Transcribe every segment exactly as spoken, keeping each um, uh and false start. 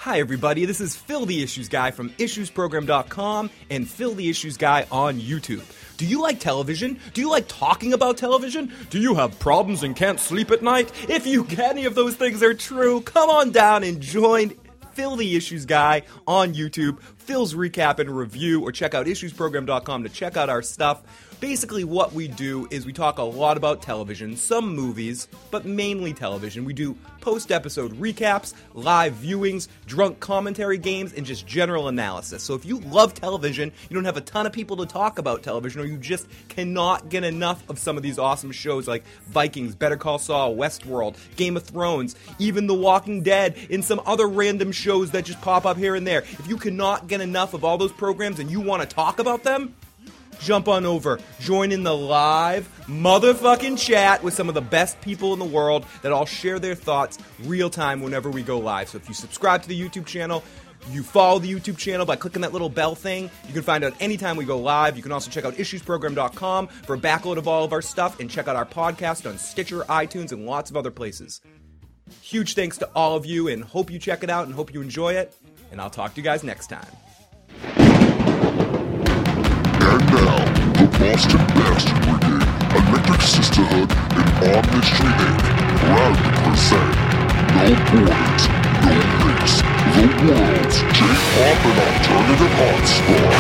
Hi everybody, this is Phil the Issues Guy from issues program dot com and Phil the Issues Guy on YouTube. Do you like television? Do you like talking about television? Do you have problems and can't sleep at night? If you any of those things are true, come on down and join Phil the Issues Guy on YouTube, Phil's Recap and Review, or check out issues program dot com to check out our stuff. Basically what we do is we talk a lot about television, some movies, but mainly television. We do post-episode recaps, live viewings, drunk commentary games, and just general analysis. So if you love television, you don't have a ton of people to talk about television, or you just cannot get enough of some of these awesome shows like Vikings, Better Call Saul, Westworld, Game of Thrones, even The Walking Dead, and some other random shows that just pop up here and there. If you cannot get enough of all those programs and you want to talk about them, jump on over, join in the live motherfucking chat with some of the best people in the world that all share their thoughts real time whenever we go live. So if you subscribe to the YouTube channel, you follow the YouTube channel by clicking that little bell thing, you can find out anytime we go live. You can also check out issues program dot com for a backload of all of our stuff, and check out our podcast on Stitcher, iTunes, and lots of other places. Huge thanks to all of you, and hope you check it out and hope you enjoy it, and I'll talk to you guys next time. And now, the Boston Bastard Brigade, Electric Sisterhood, and Omnistry Incorporated proudly present No Borders, No Links, the world's J-pop and alternative hotspot.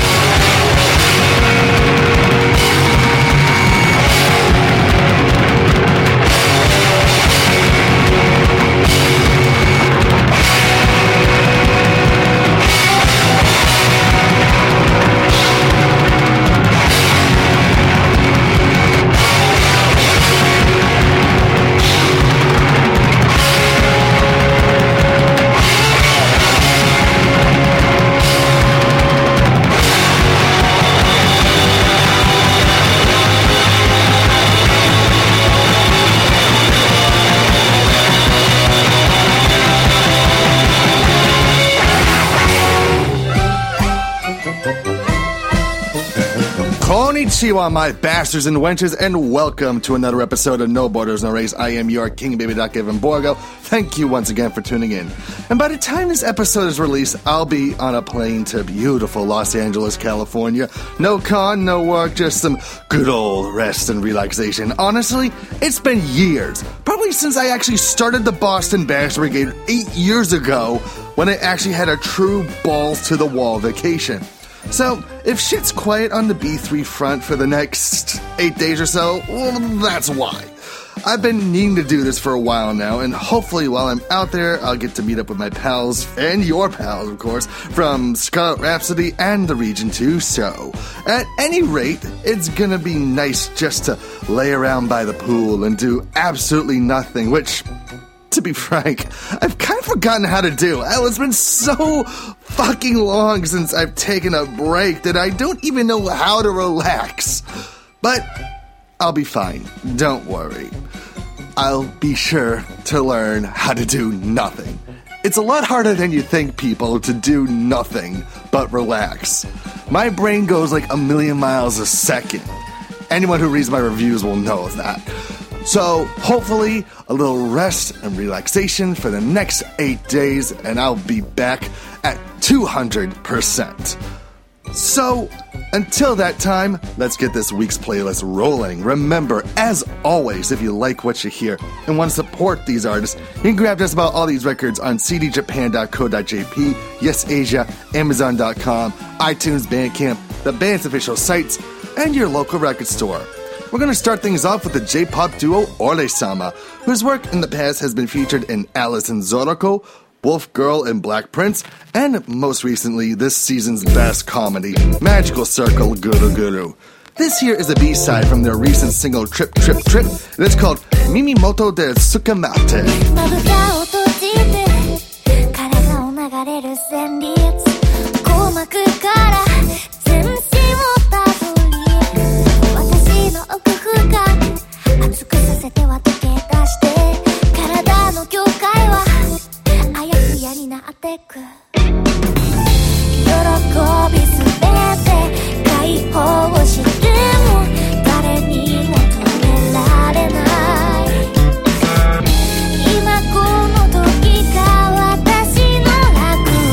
Konnichiwa, my bastards and wenches, and welcome to another episode of No Borders, No Race. I am your King Baby Doc Evan Borgo. Thank you once again for tuning in. And by the time this episode is released, I'll be on a plane to beautiful Los Angeles, California. No con, no work, just some good old rest and relaxation. Honestly, it's been years, probably since I actually started the Boston Bastard Brigade eight years ago, when I actually had a true balls-to-the-wall vacation. So, if shit's quiet on the B three front for the next eight days or so, well, that's why. I've been needing to do this for a while now, and hopefully while I'm out there, I'll get to meet up with my pals, and your pals, of course, from Scarlet Rhapsody and the Region two, so at any rate, it's gonna be nice just to lay around by the pool and do absolutely nothing, which, to be frank, I've kind of forgotten how to do. It's been so fucking long since I've taken a break that I don't even know how to relax. But I'll be fine. Don't worry. I'll be sure to learn how to do nothing. It's a lot harder than you think, people, to do nothing but relax. My brain goes like a million miles a second. Anyone who reads my reviews will know that. So, hopefully, a little rest and relaxation for the next eight days, and I'll be back at two hundred percent. So, until that time, let's get this week's playlist rolling. Remember, as always, if you like what you hear and want to support these artists, you can grab just about all these records on c d japan dot co dot j p, Yes Asia, Amazon dot com, iTunes, Bandcamp, the band's official sites, and your local record store. We're going to start things off with the J-pop duo Ole-sama, whose work in the past has been featured in Alice in Zoroko, Wolf Girl and Black Prince, and most recently, this season's best comedy, Magical Circle Guru Guru. This here is a B-side from their recent single Trip Trip Trip, and it's called Mimimoto de Tsukamate. 奥深く熱くさせては溶け出して体の境界はあやふやになってく喜びすべて解放しても誰にも止められない今この時が私の楽園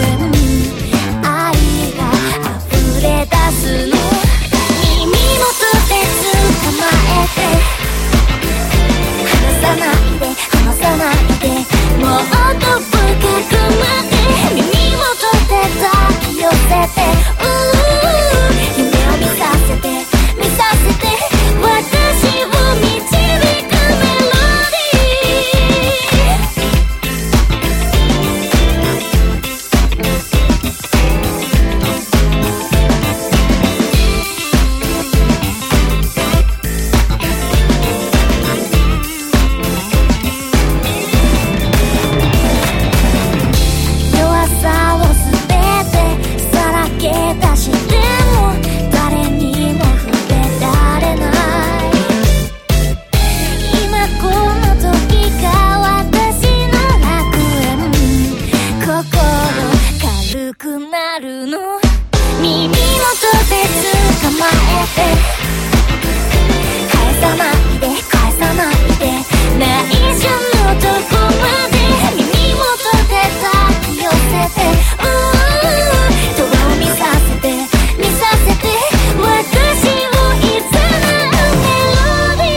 軽くなるの耳元で捕まえて返さないで返さないで内緒のとこまで耳元で抱き寄せてうーとを見させて見させて私をいざなうメロデ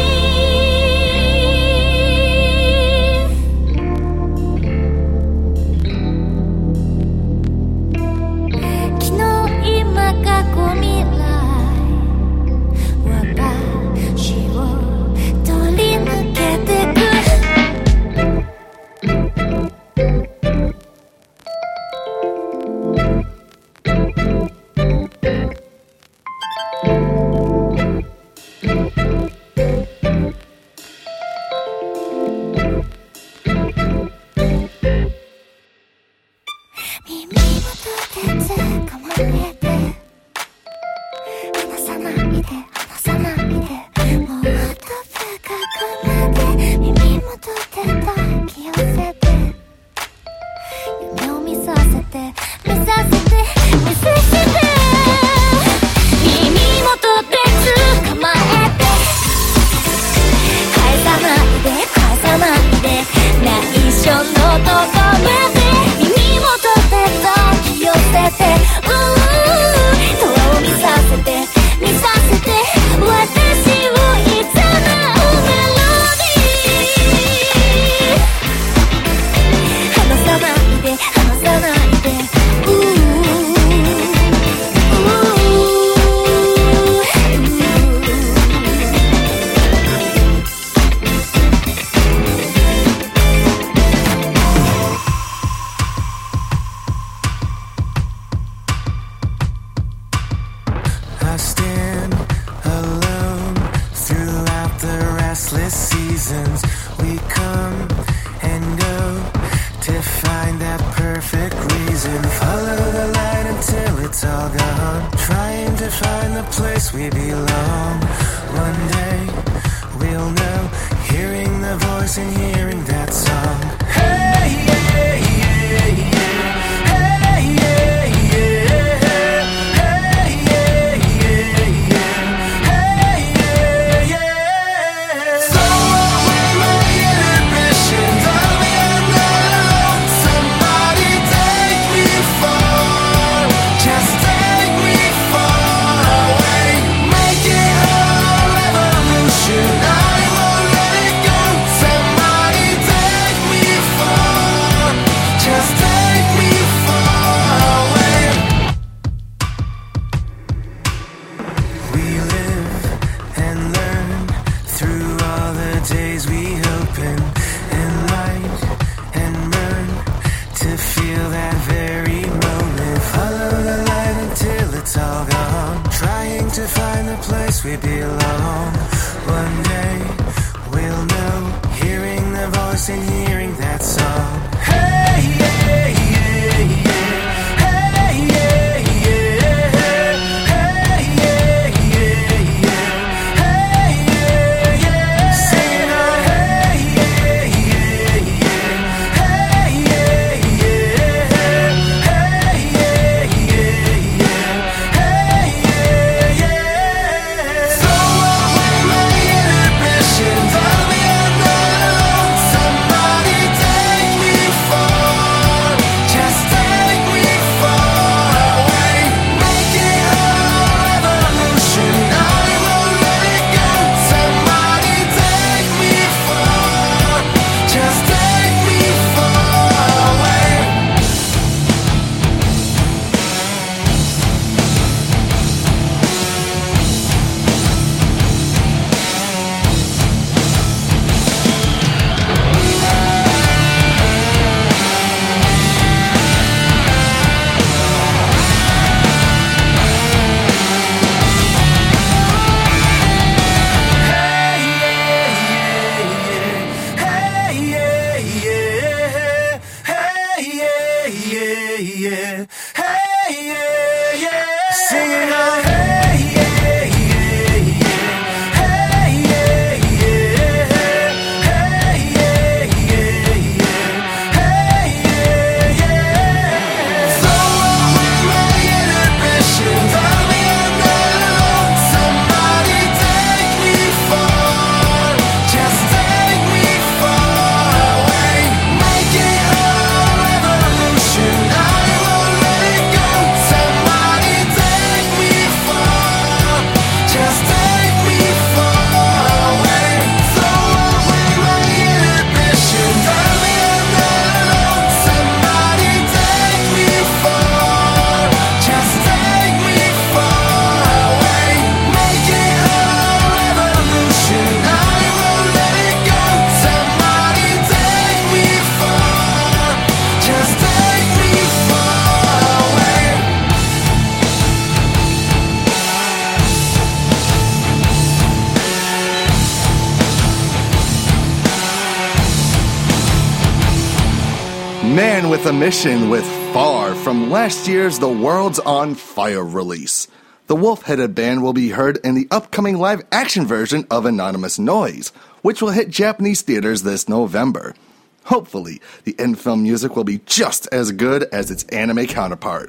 ィー昨日今過去未来私を取り抜けてく耳元で捕まえて離さないで離さないでもうあと深くまで耳元で抱き寄せて夢を見させて見させて見させて耳元で捕まえて返さないで返さないで内緒のとこまで耳元で抱き寄せてうーとを見させて見させて私をいざなうメロディー離さないで離さないでうー I stand alone throughout the restless seasons. We come and go to find that perfect reason. Follow the light until it's all gone. Trying to find the place we belong. One day we'll know, hearing the voice and hearing that song. Hey, yeah, yeah, yeah. Hey, yeah, yeah. We belong. One day we'll know, hearing the voice and hearing that song. Hey, yeah, yeah, yeah. Hey, yeah, yeah. Hey, yeah, yeah, yeah. Hey, yeah, yeah. Sing on. Hey, yeah, yeah, yeah. Hey, yeah, yeah. Hey, yeah, yeah, yeah. Hey, yeah, yeah. So away my inhibitions, I'll be unknown. Somebody take me far, just take me far away. Make it a revolution, I won't let it go. Somebody take me far, just take me far away. Yeah. with a mission with Far from last year's The World's on Fire release. The wolf-headed band will be heard in the upcoming live-action version of Anonymous Noise, which will hit Japanese theaters this November. Hopefully, the in-film music will be just as good as its anime counterpart.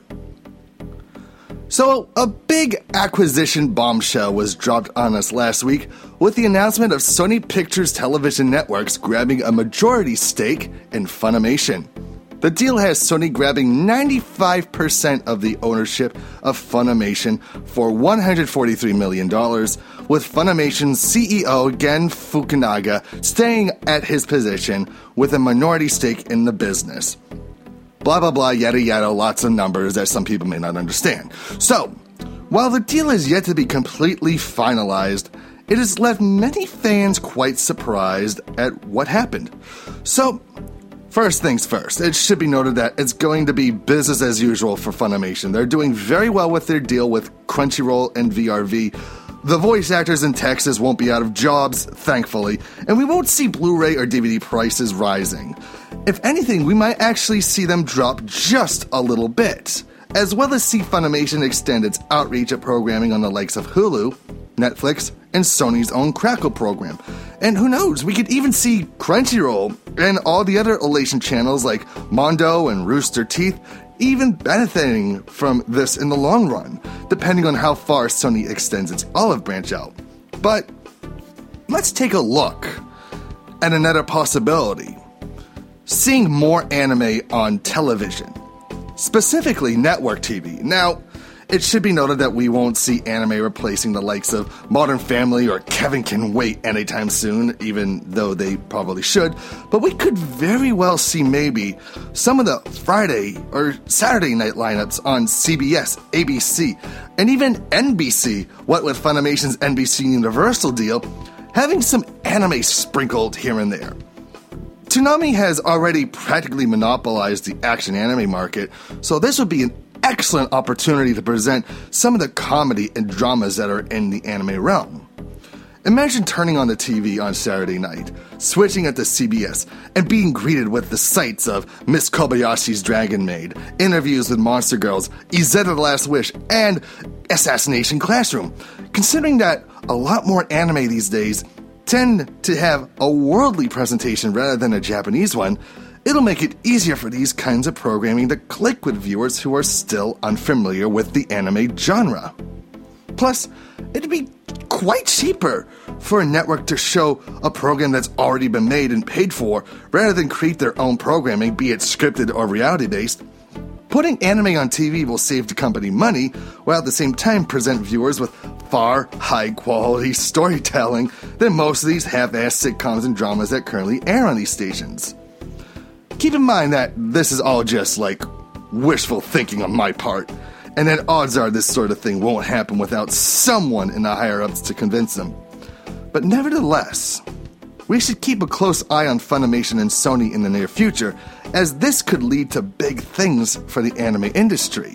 So, a big acquisition bombshell was dropped on us last week with the announcement of Sony Pictures Television Networks grabbing a majority stake in Funimation. The deal has Sony grabbing ninety-five percent of the ownership of Funimation for one hundred forty-three million dollars, with Funimation's C E O Gen Fukunaga staying at his position with a minority stake in the business. Blah blah blah, yada yada, lots of numbers that some people may not understand. So, while the deal is yet to be completely finalized, it has left many fans quite surprised at what happened. So, first things first, it should be noted that it's going to be business as usual for Funimation. They're doing very well with their deal with Crunchyroll and V R V. The voice actors in Texas won't be out of jobs, thankfully, and we won't see Blu-ray or D V D prices rising. If anything, we might actually see them drop just a little bit, as well as see Funimation extend its outreach of programming on the likes of Hulu, Netflix, and Sony's own Crackle program. And who knows, we could even see Crunchyroll and all the other Elation channels like Mondo and Rooster Teeth even benefiting from this in the long run, depending on how far Sony extends its olive branch out. But let's take a look at another possibility. Seeing more anime on television, specifically network T V. Now, it should be noted that we won't see anime replacing the likes of Modern Family or Kevin Can Wait anytime soon, even though they probably should, but we could very well see maybe some of the Friday or Saturday night lineups on C B S, A B C, and even N B C, what with Funimation's N B C Universal deal, having some anime sprinkled here and there. Toonami has already practically monopolized the action anime market, so this would be an excellent opportunity to present some of the comedy and dramas that are in the anime realm. Imagine turning on the T V on Saturday night, switching it to C B S, and being greeted with the sights of Miss Kobayashi's Dragon Maid, interviews with Monster Girls, Izetta the Last Wish, and Assassination Classroom. Considering that a lot more anime these days tend to have a worldly presentation rather than a Japanese one, it'll make it easier for these kinds of programming to click with viewers who are still unfamiliar with the anime genre. Plus, it'd be quite cheaper for a network to show a program that's already been made and paid for, rather than create their own programming, be it scripted or reality-based. Putting anime on T V will save the company money, while at the same time present viewers with far high-quality storytelling than most of these half-assed sitcoms and dramas that currently air on these stations. Keep in mind that this is all just, like, wishful thinking on my part, and that odds are this sort of thing won't happen without someone in the higher-ups to convince them. But nevertheless, we should keep a close eye on Funimation and Sony in the near future, as this could lead to big things for the anime industry.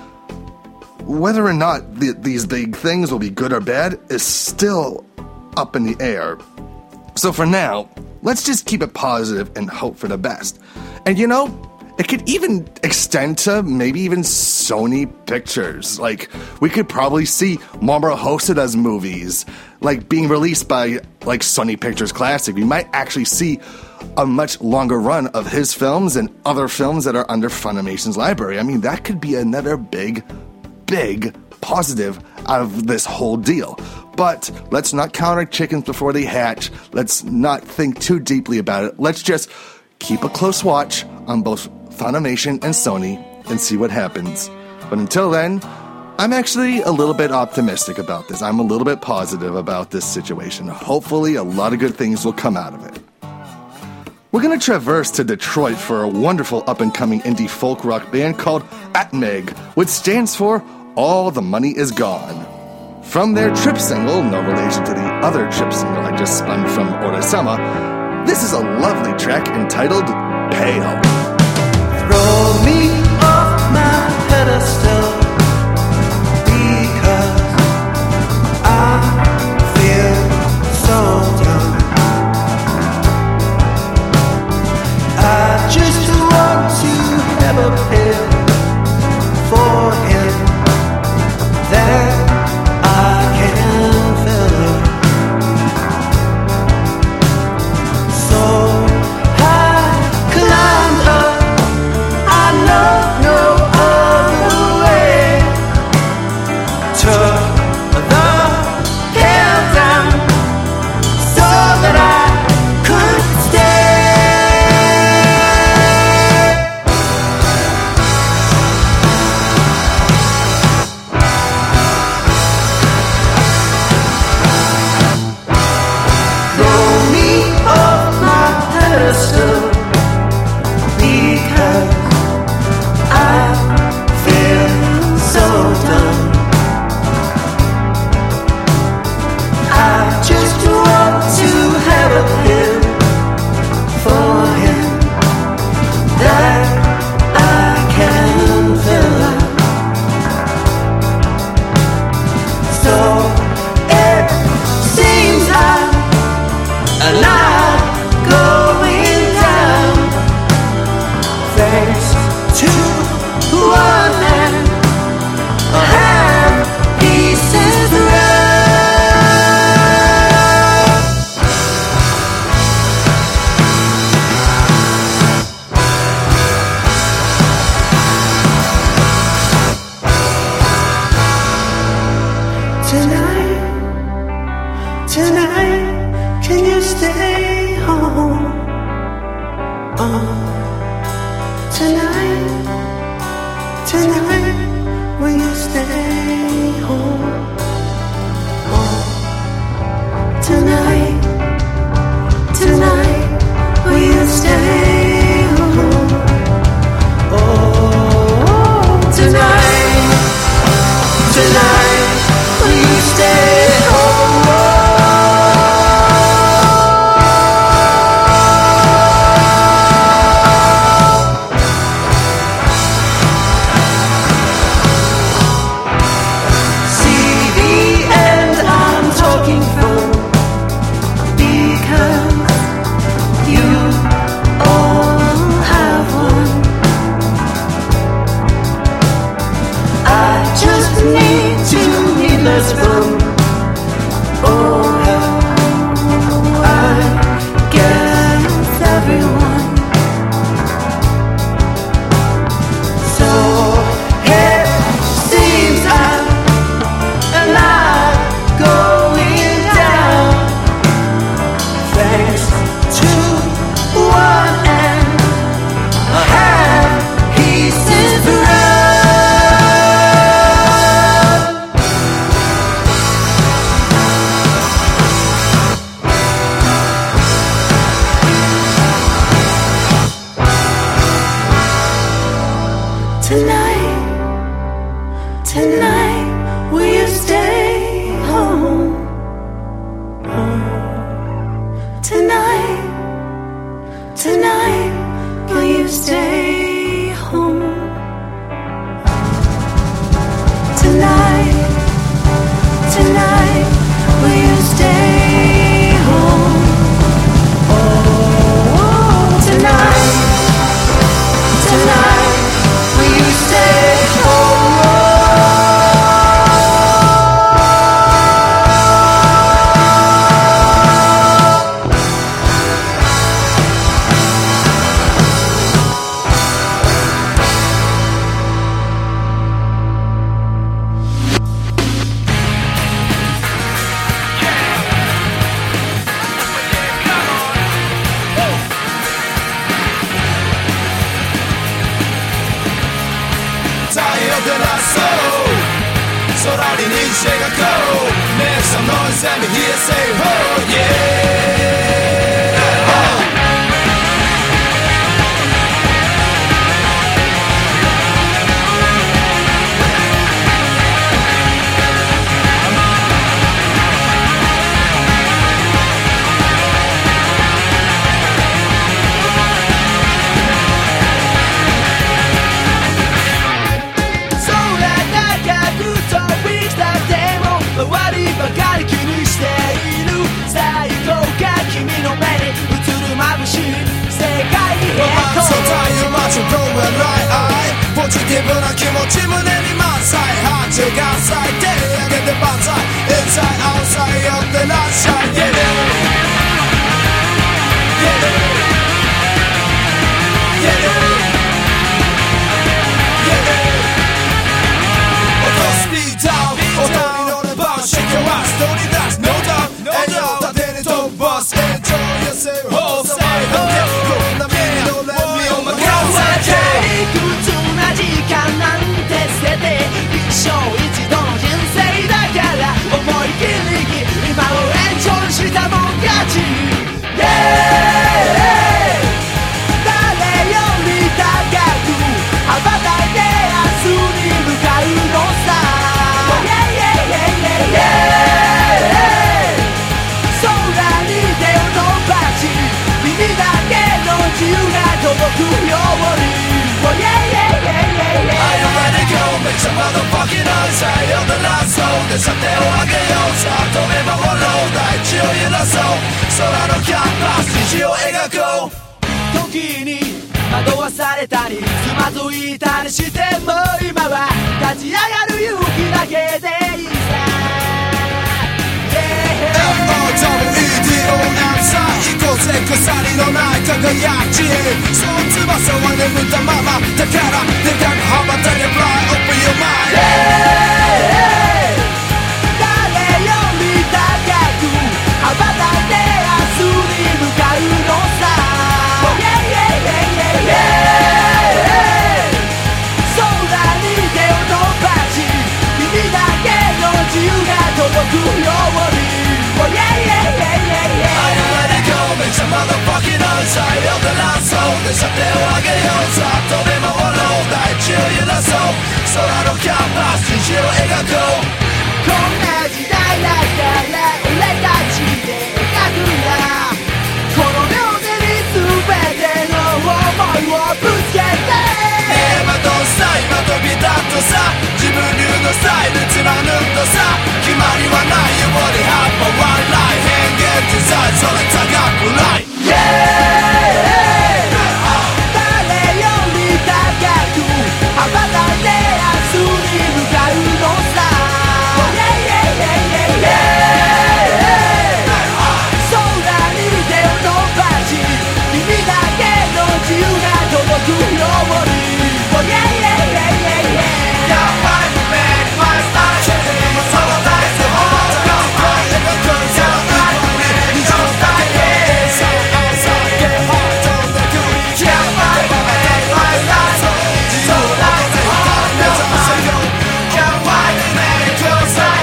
Whether or not the, these big things will be good or bad is still up in the air. So for now, let's just keep it positive and hope for the best. And you know, it could even extend to maybe even Sony Pictures. Like, we could probably see Mamoru Hosoda's movies, like, being released by, like, Sony Pictures Classic. We might actually see a much longer run of his films and other films that are under Funimation's library. I mean, that could be another big, big positive out of this whole deal. But let's not count our chickens before they hatch. Let's not think too deeply about it. Let's just keep a close watch on both Funimation and Sony and see what happens. But until then, I'm actually a little bit optimistic about this. I'm a little bit positive about this situation. Hopefully, a lot of good things will come out of it. We're going to traverse to Detroit for a wonderful up-and-coming indie folk rock band called Atmeg, which stands for All the Money Is Gone. From their Trip single, no relation to the other Trip single I just spun from Orasama, this is a lovely track entitled Pale. Throw me off my pedestal, because I feel so dumb. I just want to for him that I can fill it. So I climbed up, I know no other way. Took the hill down so that I could stay. Throw me off my pedestal because I feel so done. I just want to have a pill for him that I can fill up. So it seems like a lot going down thanks to one man. A hand pieces around. Tonight, tonight, can you stay home? Oh, tonight, tonight, will you stay home? Oh, tonight, tonight, will you stay home? Oh, tonight, tonight, will you stay home? See the end I'm talking from because you all have one. I just need to need less fun. Oh, I guess everyone. So it seems I'm a lot going down thanks to one and a half pieces around. Tonight, tonight, will you stay home? Oh, tonight, tonight, will you stay home? Tonight, tonight, will you stay home? Oh, tonight, tonight, will you stay home? Make some noise, let me hear you say, oh yeah. So tired, marching, going right eye. ポジティブな気持ち胸に中間最低上げて万歳 Inside outside 寄ってらっしゃい Get it Get it Get it Get it 落とすビートおたりのレバー Shake your ass 取り出す No doubt No doubt 縦に飛ばす Enjoy yourself 放送こんなミリのレミを任せて苦痛な時間なんて捨てて一生一度の人生だから思い切り今をエンジョイしたもん勝ち Yeah 誰より高く羽ばたいて明日に向かうのさ Yeah yeah yeah yeah yeah 空に手を伸ばし耳だけの自由が届くように Oh yeah yeah yeah yeah yeah Are you ready to go? Make some motherfucking noise 最後のラストでさ手を上げようさあ飛び回ろう大地を揺らそう空のキャンパス虹を描こう時に惑わされたりつまずいたりしても今は立ち上がる勇気だけでいいさエムオーダブリューイーティーオー さあ行こうぜ鎖のない輝きへその翼は眠ったままだからでかく羽ばたけ Fly open your mind Yeah 誰より高く羽ばたいて明日に向かうのさ Oh yeah yeah yeah yeah yeah 空に手を伸ばし君だけの自由が届くように Oh yeah yeah yeah yeah yeah Are you ready to go? Make some motherfucking noise 最後のラストでさ手を上げようさあ飛び回ろう大地を揺らそう空のキャンパス虹を描こうこんな時代だから俺たちで描くんだこの両手に全ての想いをぶつけて今どうした今飛び立っとさ自分流のスタイル貫くとさ決まりはないように葉っぱワンライ変幻自在それ高くない Yeah 誰より高く羽ばたいて明日に向かうのさ Oh yeah yeah yeah yeah yeah 空に手を伸ばし君だけの自由が届くように Oh yeah yeah yeah yeah yeah Yeah, fight for me, my style その大事な方が描くんじゃないのに二度だけでさあさあ Get hard 飛んでく Yeah, fight for me, my style その大事な方が目指せよ Yeah, fight for me, close eye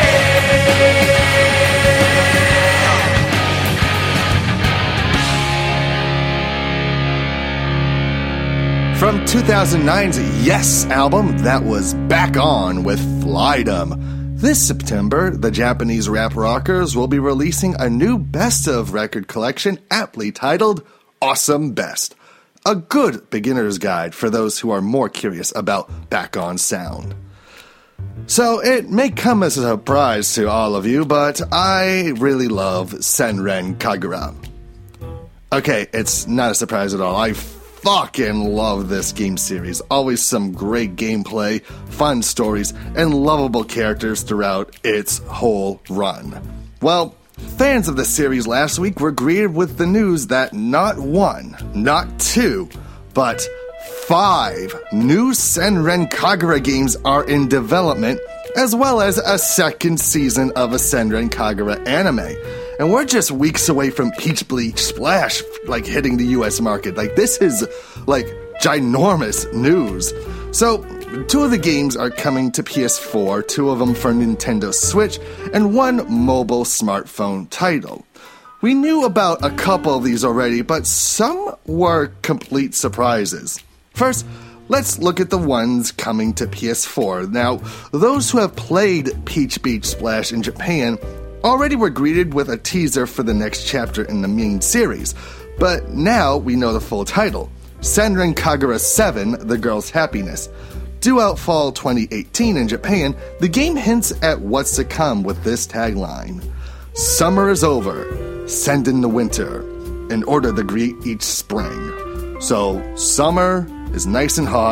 From two thousand nine's Yes album, that was Back On with Flydom. This September, the Japanese rap rockers will be releasing a new best of record collection aptly titled Awesome Best. A good beginner's guide for those who are more curious about Back On sound. So it may come as a surprise to all of you, but I really love Senran Kagura. Okay, it's not a surprise at all. I fucking love this game series. Always some great gameplay, fun stories, and lovable characters throughout its whole run. Well, fans of the series last week were greeted with the news that not one, not two, but five new Senran Kagura games are in development, as well as a second season of a Senran Kagura anime. And we're just weeks away from Peach Bleach Splash, like, hitting the U S market. Like, this is, like, ginormous news. So, two of the games are coming to P S four, two of them for Nintendo Switch, and one mobile smartphone title. We knew about a couple of these already, but some were complete surprises. First, let's look at the ones coming to P S four. Now, those who have played Peach Beach Splash in Japan already were greeted with a teaser for the next chapter in the main series, but now we know the full title, Senran Kagura seven, The Girl's Happiness. Due out fall twenty eighteen in Japan, the game hints at what's to come with this tagline. Summer is over, send in the winter, in order to greet each spring. So, summer is nice and hot,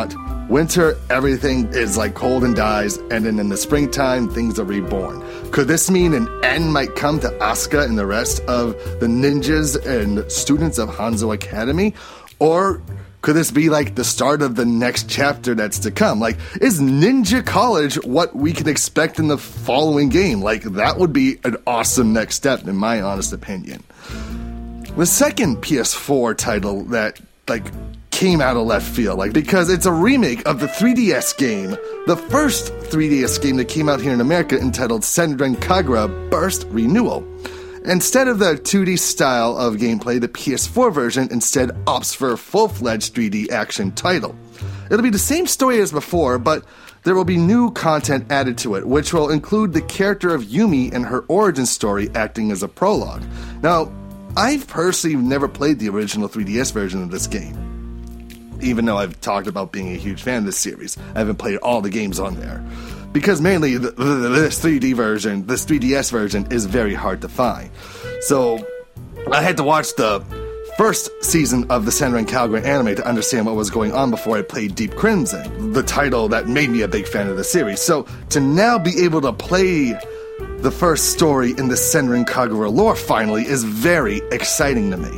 Winter, everything is like cold and dies, and then in the springtime, things are reborn. Could this mean an end might come to Asuka and the rest of the ninjas and students of Hanzo Academy? Or could this be like the start of the next chapter that's to come? Like, is Ninja College what we can expect in the following game? Like, that would be an awesome next step, in my honest opinion. The second P S four title that, like, came out of left field, like, because it's a remake of the three D S game, the first three D S game that came out here in America, entitled Senran Kagura Burst Renewal. Instead of the two D style of gameplay, the P S four version instead opts for a full-fledged three D action title. It'll be the same story as before, but there will be new content added to it, which will include the character of Yumi and her origin story acting as a prologue. Now, I've personally never played the original three D S version of this game, even though I've talked about being a huge fan of this series. I haven't played all the games on there, because mainly the, the, this three D version, this three D S version, is very hard to find. So I had to watch the first season of the Senran Kagura anime to understand what was going on before I played Deep Crimson, the title that made me a big fan of the series. So to now be able to play the first story in the Senran Kagura lore finally is very exciting to me.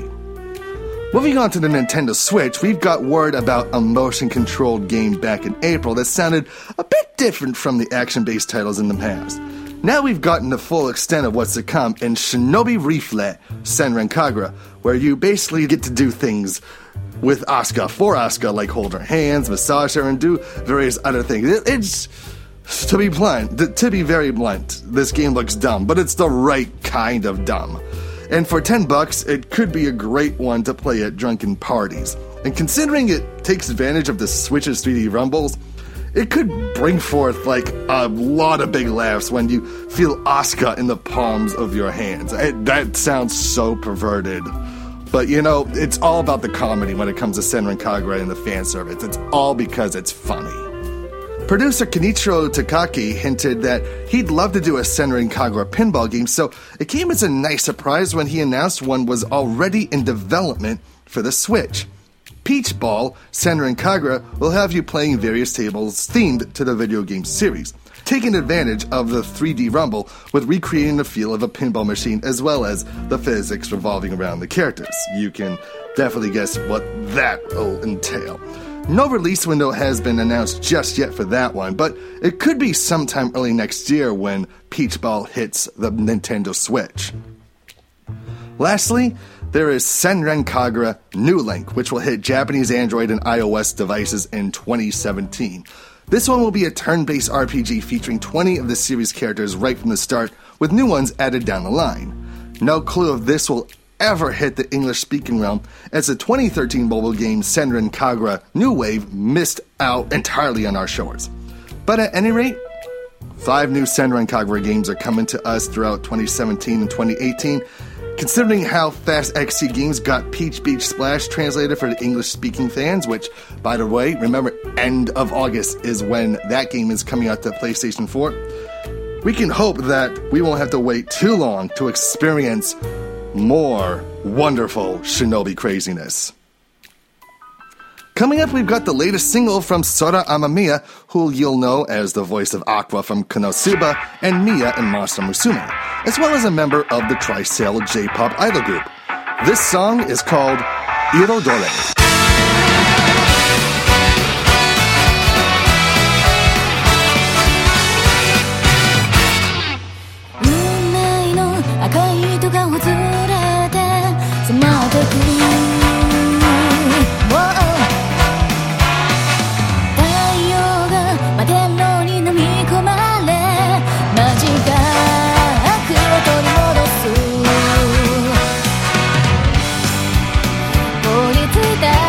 Moving on to the Nintendo Switch, we've got word about a motion-controlled game back in April that sounded a bit different from the action-based titles in the past. Now we've gotten the full extent of what's to come in Shinobi Rifle Senran Kagura, where you basically get to do things with Asuka, for Asuka, like hold her hands, massage her, and do various other things. It, it's, to be blunt, to be very blunt, this game looks dumb, but it's the right kind of dumb. And for ten bucks, it could be a great one to play at drunken parties. And considering it takes advantage of the Switch's three D rumbles, it could bring forth, like, a lot of big laughs when you feel Asuka in the palms of your hands. It, that sounds so perverted. But, you know, it's all about the comedy when it comes to Senran Kagura and the fan service. It's all because it's funny. Producer Kenichiro Takaki hinted that he'd love to do a Senran Kagura pinball game, so it came as a nice surprise when he announced one was already in development for the Switch. Peach Ball Senran Kagura will have you playing various tables themed to the video game series, taking advantage of the three D rumble with recreating the feel of a pinball machine as well as the physics revolving around the characters. You can definitely guess what that will entail. No release window has been announced just yet for that one, but it could be sometime early next year when Peach Ball hits the Nintendo Switch. Lastly, there is Senran Kagura New Link, which will hit Japanese Android and iOS devices in twenty seventeen. This one will be a turn-based R P G featuring twenty of the series characters right from the start, with new ones added down the line. No clue if this will ever hit the English-speaking realm, as the twenty thirteen mobile game Senran Kagura New Wave missed out entirely on our shores. But at any rate, five new Senran Kagura games are coming to us throughout twenty seventeen and twenty eighteen. Considering how fast X C Games got Peach Beach Splash translated for the English-speaking fans, which, by the way, remember, end of August is when that game is coming out to PlayStation four, we can hope that we won't have to wait too long to experience more wonderful Shinobi craziness. Coming up, we've got the latest single from Sora Amamiya, who you'll know as the voice of Aqua from Konosuba and Mia in Monster Musume, as well as a member of the Tri-Cell J-pop idol group. This song is called Irodore. 降りついた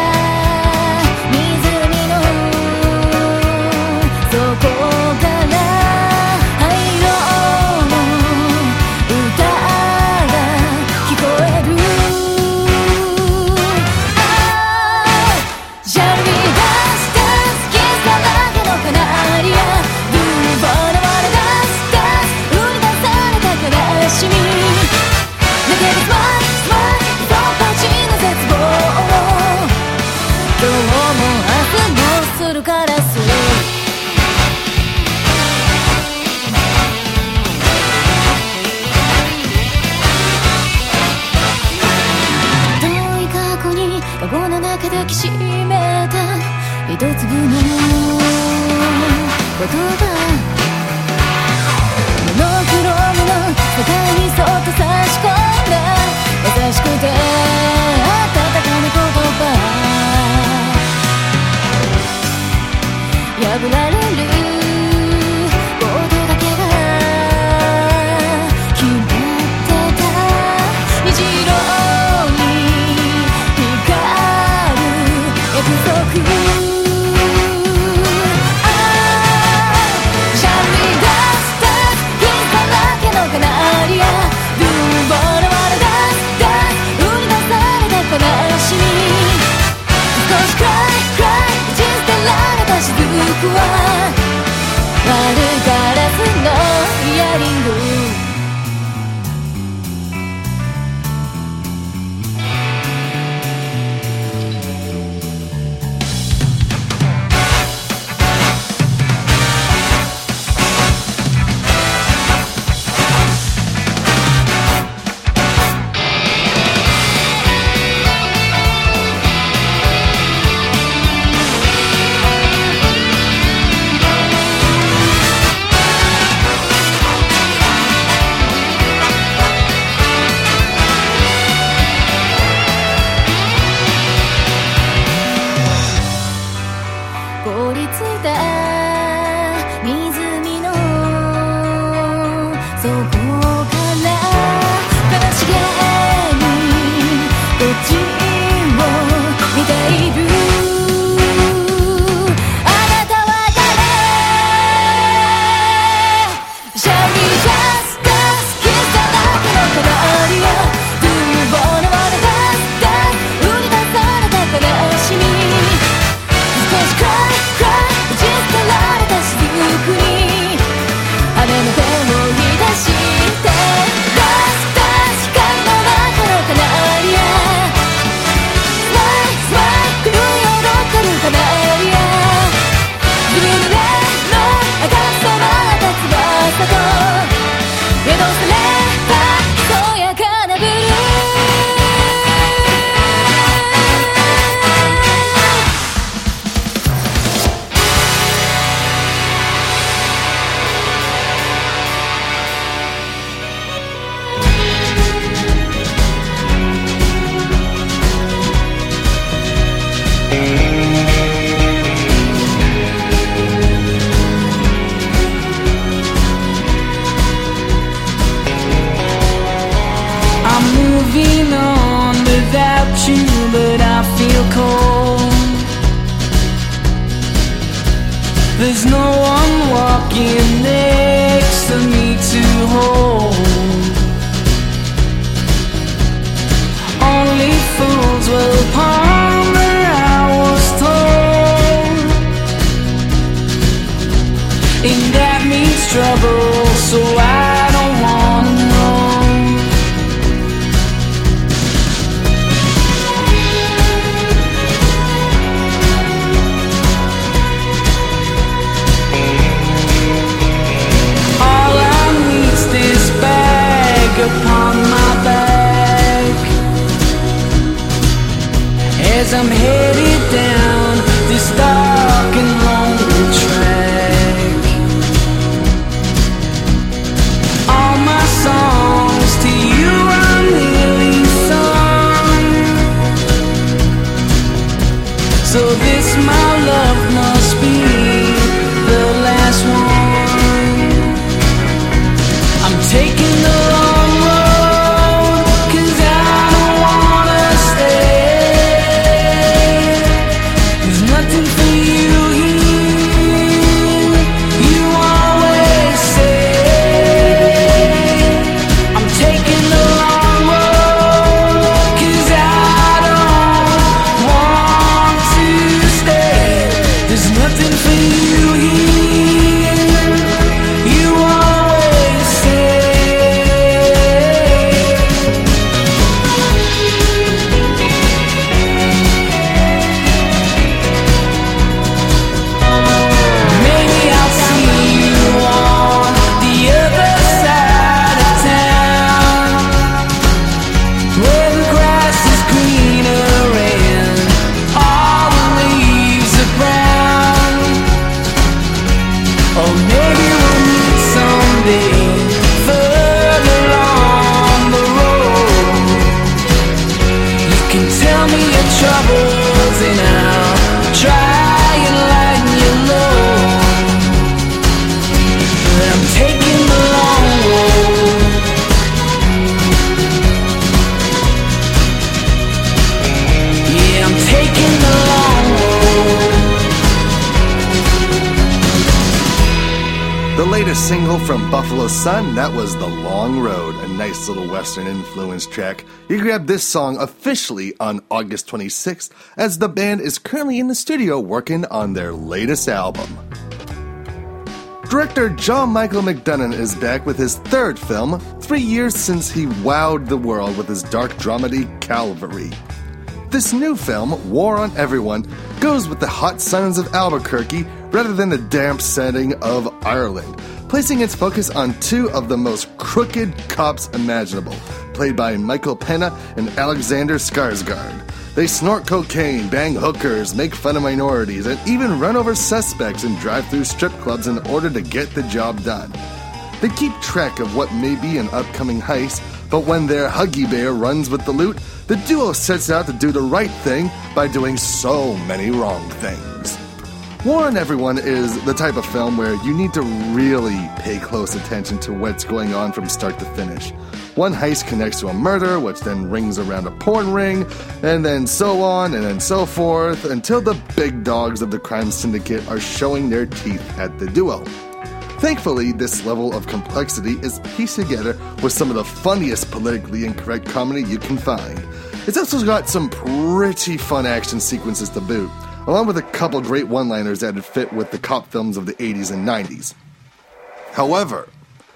葉モノクロームの世界にそっと差し込んだ優しくて温かな言葉破られるボードだけが決まってた虹色に光る約束割るガラスのイヤリング凍りついた湖の底から悲しげにこっちを見ているあなたは誰 Shall we just dance kiss だらけのカナリア Do you wanna wanna dance dance 売り出された悲しみ少しくらい雨の手を引き出してダンスダンス光の中のカナリアスマイルスマイル狂い踊ってるカナリアブルーレイの赤く染まった翼と宿された健やかなブルー But I feel cold. There's no one walking next to me to hold. Only fools will ponder, I was told. And that means trouble, so I don't wanna know. Upon my back as I'm headed down this dark and lonely track. The latest single from Buffalo Sun, that was The Long Road, a nice little Western influence track. You grabbed this song officially on August twenty-sixth, as the band is currently in the studio working on their latest album. Director John Michael McDonough is back with his third film, three years since he wowed the world with his dark dramedy Calvary. This new film, War on Everyone, goes with the hot suns of Albuquerque rather than the damp setting of Ireland, placing its focus on two of the most crooked cops imaginable, played by Michael Pena and Alexander Skarsgård. They snort cocaine, bang hookers, make fun of minorities, and even run over suspects in drive-through strip clubs in order to get the job done. They keep track of what may be an upcoming heist, but when their Huggy Bear runs with the loot, the duo sets out to do the right thing by doing so many wrong things. War on Everyone is the type of film where you need to really pay close attention to what's going on from start to finish. One heist connects to a murder, which then rings around a porn ring, and then so on and then so forth, until the big dogs of the crime syndicate are showing their teeth at the duo. Thankfully, this level of complexity is pieced together with some of the funniest politically incorrect comedy you can find. It's also got some pretty fun action sequences to boot, along with a couple great one-liners that'd fit with the cop films of the eighties and nineties. However,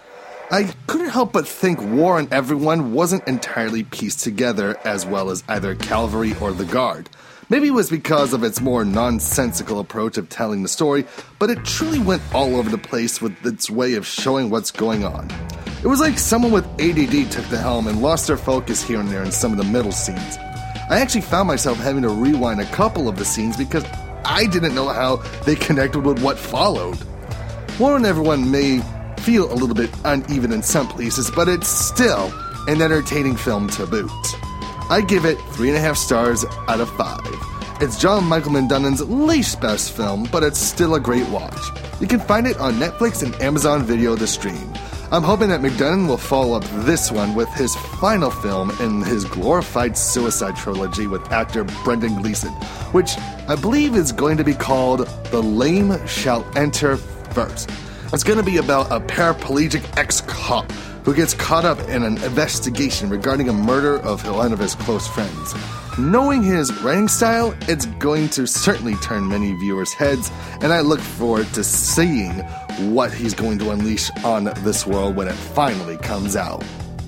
I couldn't help but think War on Everyone wasn't entirely pieced together as well as either Calvary or The Guard. Maybe it was because of its more nonsensical approach of telling the story, but it truly went all over the place with its way of showing what's going on. It was like someone with A D D took the helm and lost their focus here and there in some of the middle scenes. I actually found myself having to rewind a couple of the scenes because I didn't know how they connected with what followed. War on Everyone may feel a little bit uneven in some places, but it's still an entertaining film to boot. I give it three and a half stars out of five. It's John Michael McDonough's least best film, but it's still a great watch. You can find it on Netflix and Amazon Video to stream. I'm hoping that McDonough will follow up this one with his final film in his glorified suicide trilogy with actor Brendan Gleeson, which I believe is going to be called The Lame Shall Enter First. It's going to be about a paraplegic ex-cop who gets caught up in an investigation regarding a murder of one of his close friends. Knowing his writing style, it's going to certainly turn many viewers' heads, and I look forward to seeing what he's going to unleash on this world when it finally comes out.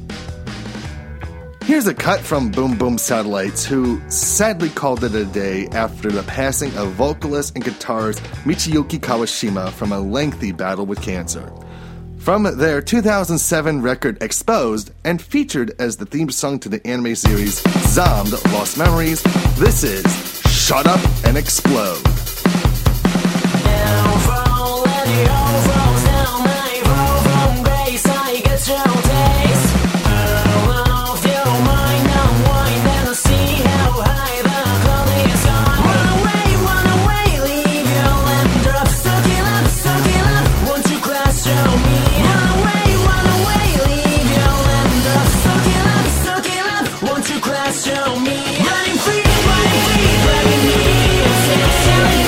Here's a cut from Boom Boom Satellites, who sadly called it a day after the passing of vocalist and guitarist Michiyuki Kawashima from a lengthy battle with cancer. From their two thousand seven record Exposed, and featured as the theme song to the anime series Zombed Lost Memories, this is Shut Up and Explode. Running free, running free, running free,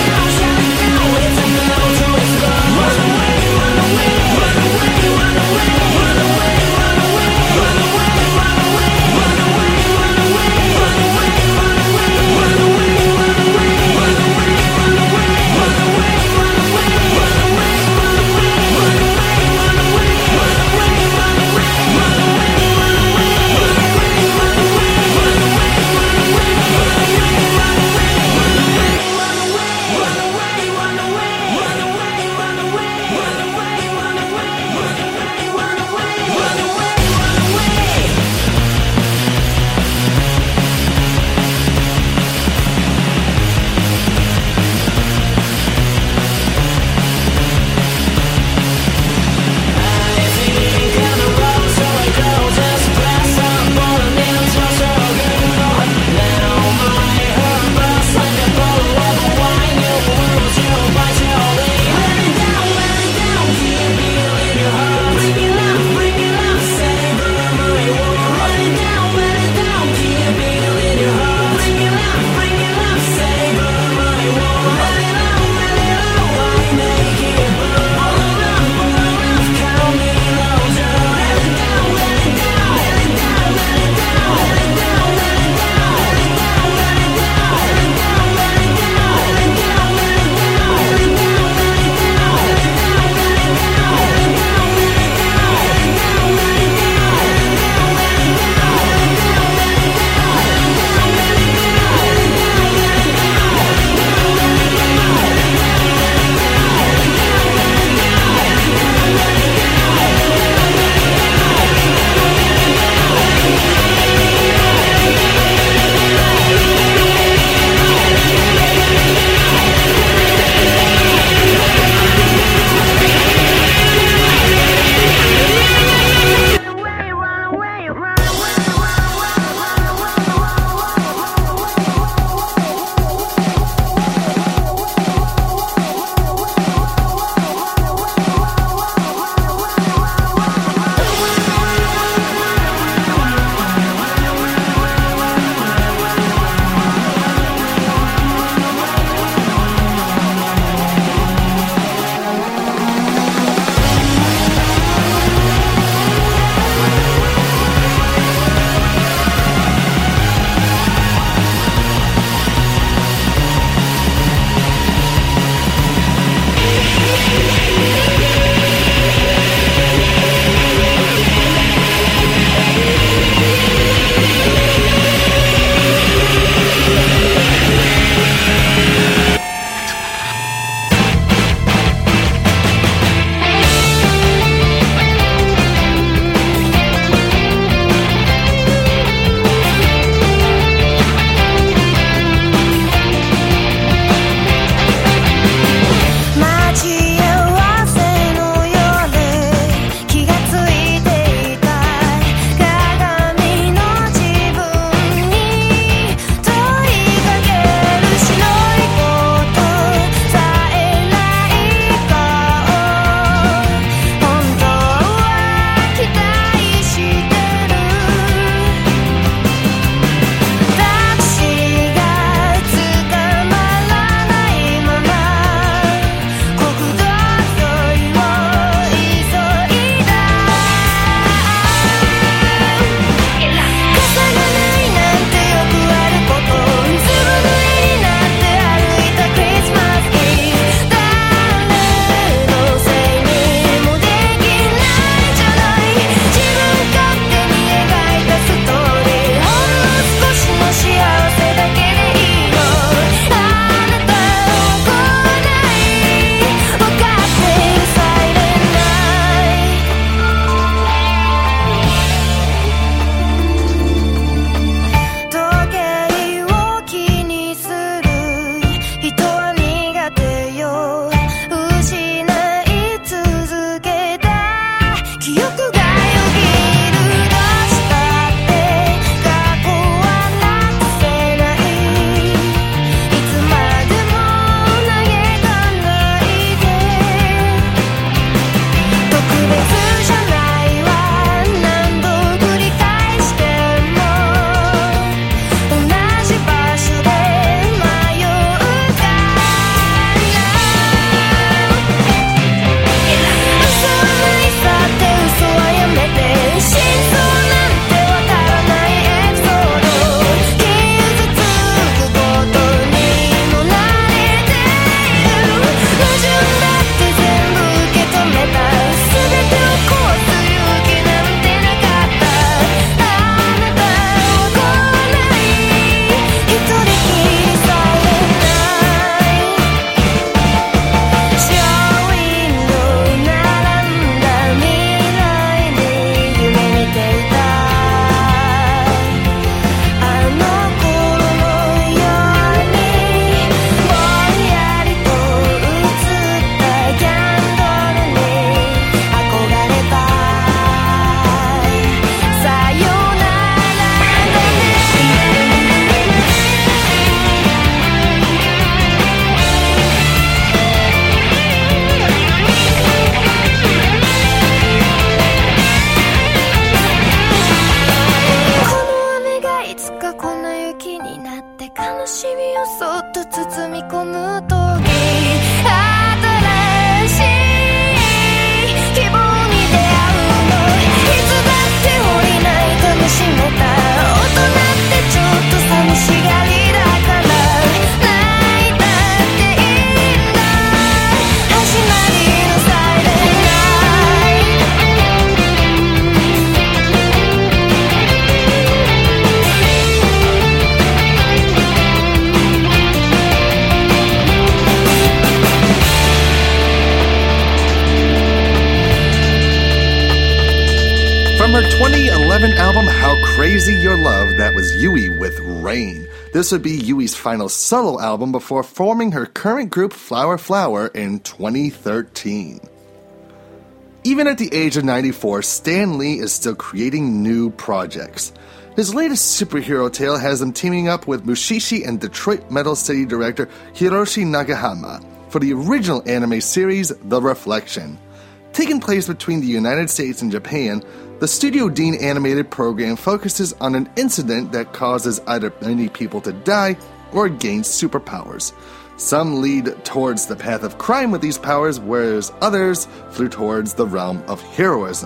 her twenty eleven album How Crazy Your Love, that was Yui with Rain. This would be Yui's final solo album before forming her current group Flower Flower in twenty thirteen. Even at the age of ninety-four, Stan Lee is still creating new projects. His latest superhero tale has him teaming up with Mushishi and Detroit Metal City director Hiroshi Nagahama for the original anime series The Reflection. Taking place between the United States and Japan, the Studio Dean animated program focuses on an incident that causes either many people to die or gain superpowers. Some lead towards the path of crime with these powers, whereas others flew towards the realm of heroism.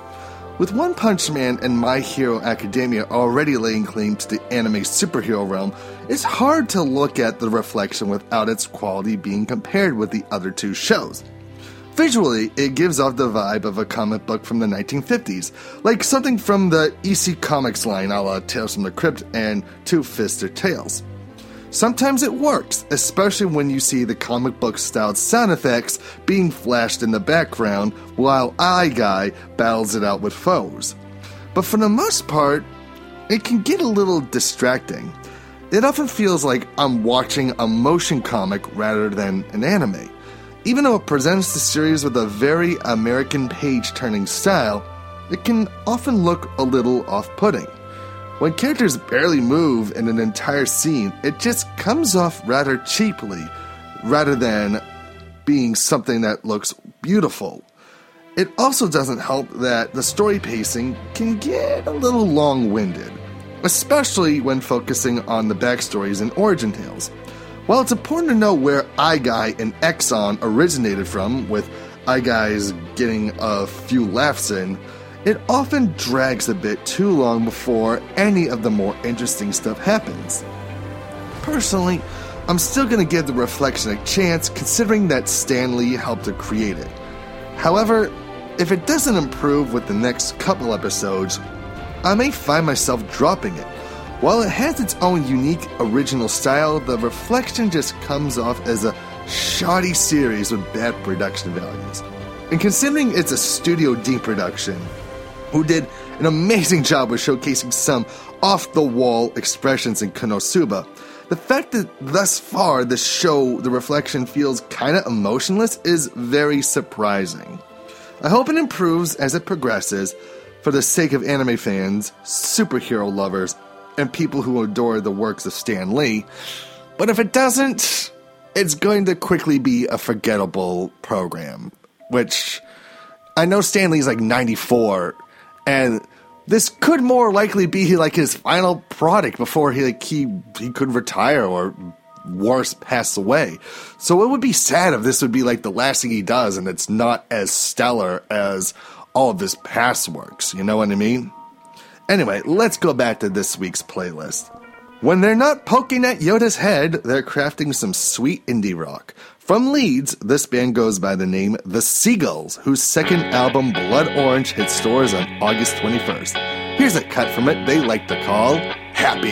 With One Punch Man and My Hero Academia already laying claim to the anime superhero realm, it's hard to look at The Reflection without its quality being compared with the other two shows. Visually, it gives off the vibe of a comic book from the nineteen fifties, like something from the E C Comics line a la Tales from the Crypt and Two-Fisted Tales. Sometimes it works, especially when you see the comic book-styled sound effects being flashed in the background while Eye Guy battles it out with foes. But for the most part, it can get a little distracting. It often feels like I'm watching a motion comic rather than an anime. Even though it presents the series with a very American page-turning style, it can often look a little off-putting. When characters barely move in an entire scene, it just comes off rather cheaply, rather than being something that looks beautiful. It also doesn't help that the story pacing can get a little long-winded, especially when focusing on the backstories and origin tales. While it's important to know where Eye Guy and Exxon originated from, with Eye Guy's getting a few laughs in, it often drags a bit too long before any of the more interesting stuff happens. Personally, I'm still going to give The Reflection a chance considering that Stan Lee helped to create it. However, if it doesn't improve with the next couple episodes, I may find myself dropping it. While it has its own unique original style, The Reflection just comes off as a shoddy series with bad production values. And considering it's a Studio D production, who did an amazing job with showcasing some off-the-wall expressions in Konosuba, the fact that thus far the show, The Reflection, feels kinda emotionless is very surprising. I hope it improves as it progresses for the sake of anime fans, superhero lovers, and people who adore the works of Stan Lee, but if it doesn't, it's going to quickly be a forgettable program, which I know Stan Lee's like ninety-four, and this could more likely be like his final product before he like he, he could retire or worse, pass away. So it would be sad if this would be like the last thing he does and it's not as stellar as all of his past works, you know what I mean? Anyway, let's go back to this week's playlist. When they're not poking at Yoda's head, they're crafting some sweet indie rock. From Leeds, this band goes by the name The Seagulls, whose second album, Blood Orange, hit stores on August twenty-first. Here's a cut from it they like to call Happy.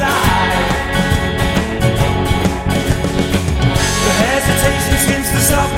Hesitation seems to stop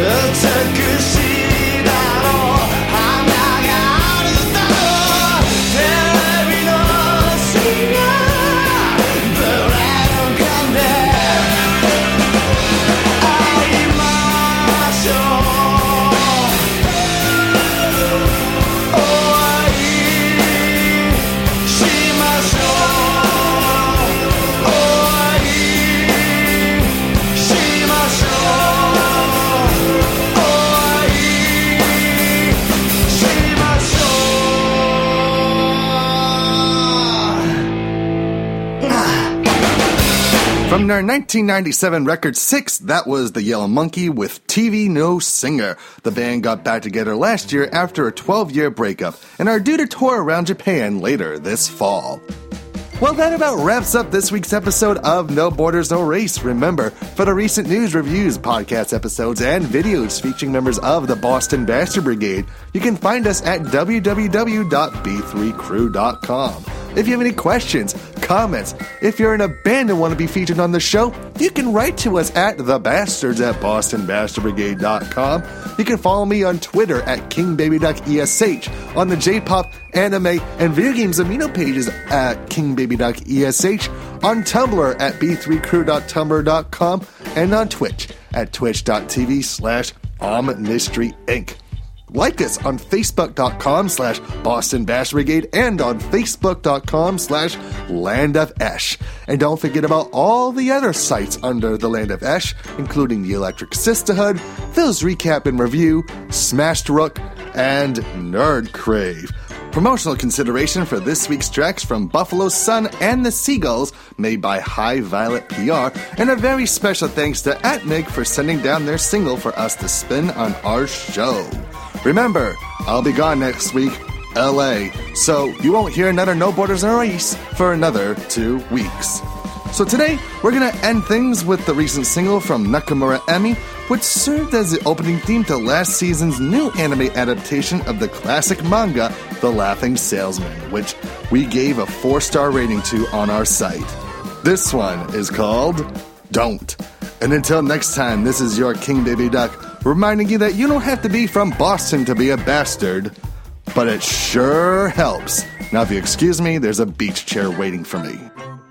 From their nineteen ninety-seven record Six, that was the Yellow Monkey with T V No Singer. The band got back together last year after a twelve-year breakup and are due to tour around Japan later this fall. Well, that about wraps up this week's episode of No Borders, No Race. Remember, for the recent news, reviews, podcast episodes, and videos featuring members of the Boston Bastard Brigade, you can find us at w w w dot b three crew dot com. If you have any questions, comments, if you're in a band and want to be featured on the show, you can write to us at thebastards at boston bastard brigade dot com. You can follow me on Twitter at king baby duck e s h, on the J-pop, anime, and video games amino pages at king baby duck e s h, on Tumblr at b three crew dot tumblr dot com, and on Twitch at twitch dot t v slash omnistry inc. Like us on facebook.com slash Boston Bash Brigade and on facebook.com slash Land of Esh. And don't forget about all the other sites under the Land of Esh, including the Electric Sisterhood, Phil's Recap and Review, Smashed Rook, and Nerd Crave. Promotional consideration for this week's tracks from Buffalo Sun and the Seagulls, made by High Violet P R, and a very special thanks to Atmig for sending down their single for us to spin on our show. Remember, I'll be gone next week, L A, so you won't hear another No Borders No Race for another two weeks. So today, we're gonna end things with the recent single from Nakamura Emi, which served as the opening theme to last season's new anime adaptation of the classic manga, The Laughing Salesman, which we gave a four-star rating to on our site. This one is called Don't. And until next time, this is your King Baby Duck, reminding you that you don't have to be from Boston to be a bastard, but it sure helps. Now, if you excuse me, there's a beach chair waiting for me.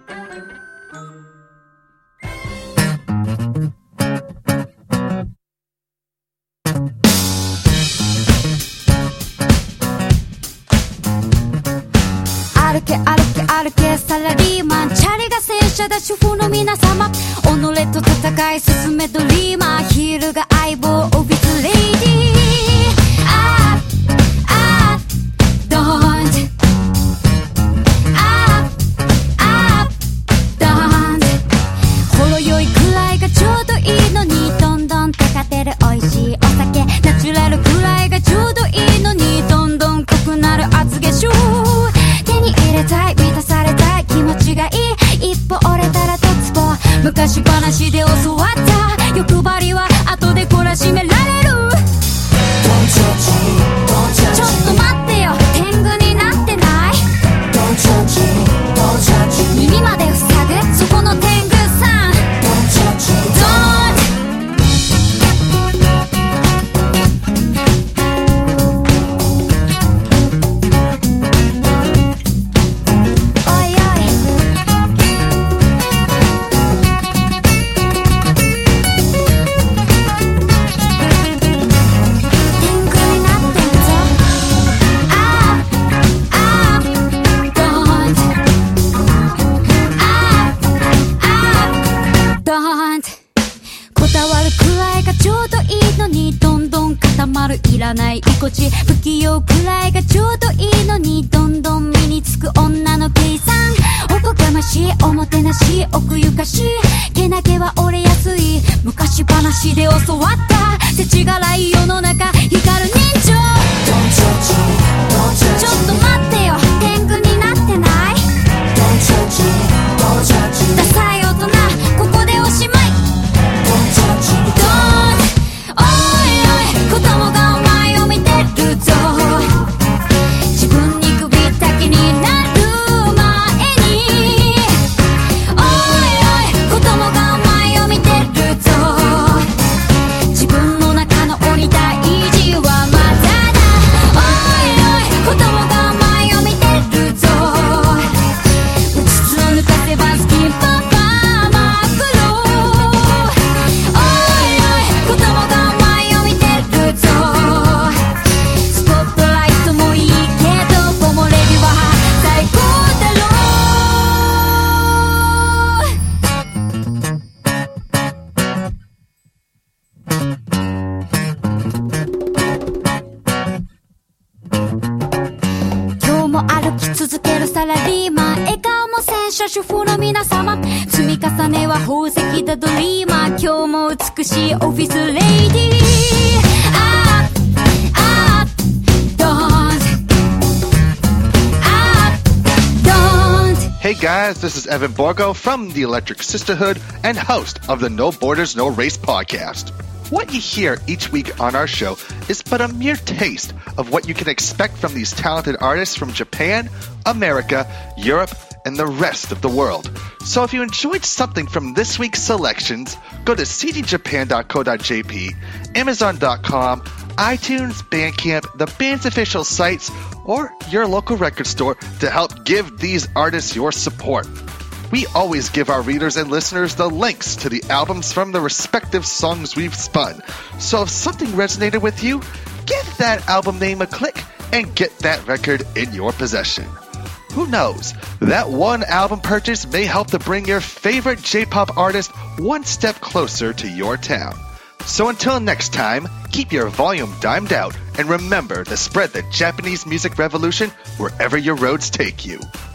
歩け歩け歩けサラリーマンチャリが戦車だ主婦の皆様己と戦い進めドリーマーヒールが相棒オビスレイディーあーあー Don't あーあー Don't ほろ酔いくらいがちょうどいいのにどんどん高てる美味しいお酒ナチュラルくらいがちょうどいいのにどんどん濃くなる厚化粧手に入れたい満たされたい気持ちがいい一歩折れたら突歩昔話で教わった欲張りは後で懲らしめられる Don't judge me, don't judge me ちょっと待ってよ天狗になってない Don't judge me, don't judge me 耳まで塞ぐそこの天狗さん Don't judge me, don'tいらない居心地不器用くらいがちょうどいいのにどんどん身につく女の計算おこがましいおもてなし奥ゆかしいけなげは折れやすい昔話で教わった世知辛い世の中光る人情 Don't judge me, don't judge me ちょっと待ってよ天狗になってない Don't judge me, don't judge me ダサい大人ここでおしまい Don't judge me, don't おいおい子供がお前を見てるぞ自分に首だけになる前においおい子供がお前を見てるぞ自分の中の者主婦の皆様積み重ねは宝石だドリーマー今日も美しいオフィスレイディーあーあードーン Hey guys, this is Evan Borgo from the Electric Sisterhood and host of the No Borders, No Race podcast. What you hear each week on our show is but a mere taste of what you can expect from these talented artists from Japan, America, Europe, and the rest of the world. So if you enjoyed something from this week's selections, go to c d japan dot co dot j p, amazon dot com, iTunes, Bandcamp, the band's official sites, or your local record store to help give these artists your support. We always give our readers and listeners the links to the albums from the respective songs we've spun. So if something resonated with you, give that album name a click and get that record in your possession. Who knows? That one album purchase may help to bring your favorite J-pop artist one step closer to your town. So until next time, keep your volume dimed out and remember to spread the Japanese music revolution wherever your roads take you.